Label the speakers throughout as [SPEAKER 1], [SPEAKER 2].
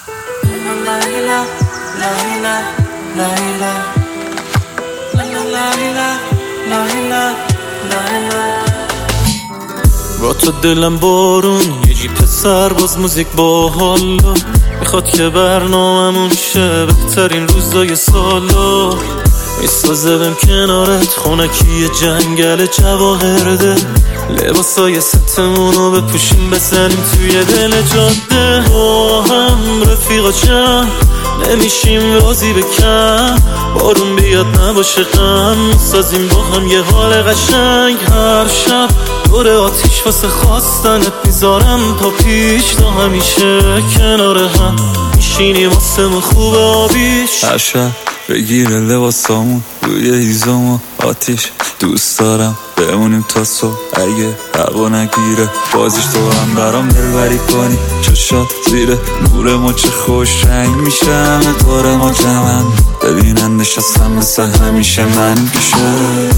[SPEAKER 1] با تو دلم بارون، یه جیپ سرباز، موزیک با حالا، میخواد که برنامه‌مون شه بهترین روزای سالا. میسازه بهم کنارت خونکی جنگل جواهرده، لباسای ستمونو بپوشیم بزنیم توی دل جاده. با هم رفیقا چند نمیشیم راضی به کم، بارون بیاد نباشه غم، میسازیم با هم یه حال قشنگ. هر شب دور آتیش واسه خواستنت میذارم تا پیش، تا همیشه کنار هم میشینیم واسه ما خوب آبیش.
[SPEAKER 2] هر شب بگیره لباسامون روی هیزم و آتیش، دوست دارم بمونیم تا صبح اگه هوا نگیره، بازیش تو هم برام دلبری کنی، چشات زیر نور ما چه خوش رنگ میشه، همه دور ما جمعن ببینن نشستم مثل همیشه من پیشه.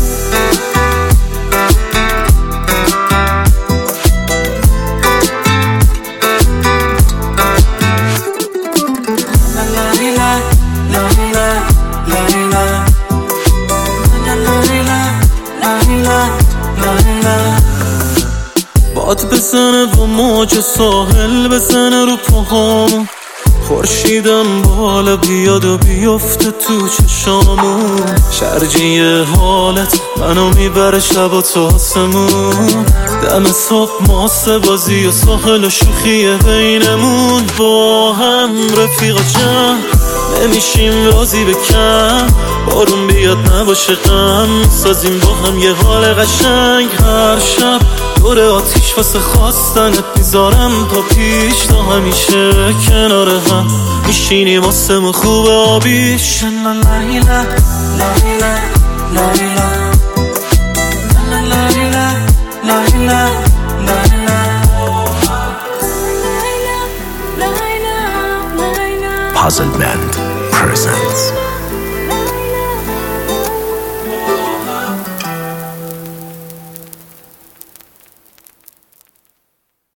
[SPEAKER 1] باد بزنه و موج ساحل بزنه رو پاهامون، خورشیدم بالا بیاد و بیفته تو چشامون، شرجی حالت منو میبره شب و تا آسمون، دم صبح ماسه بازی و ساحل و شوخی بینمون. با هم رفیقا جمع نمیشیم راضی به کم، بارون بیاد نباشه غم، سازیم با هم یه حال قشنگ. هر شب دور آتیش واسه خواستنت میذارم تا پیش، تا همیشه کنار هم میشینیم واسه ما خوب آبیش.
[SPEAKER 3] Puzzle Band presents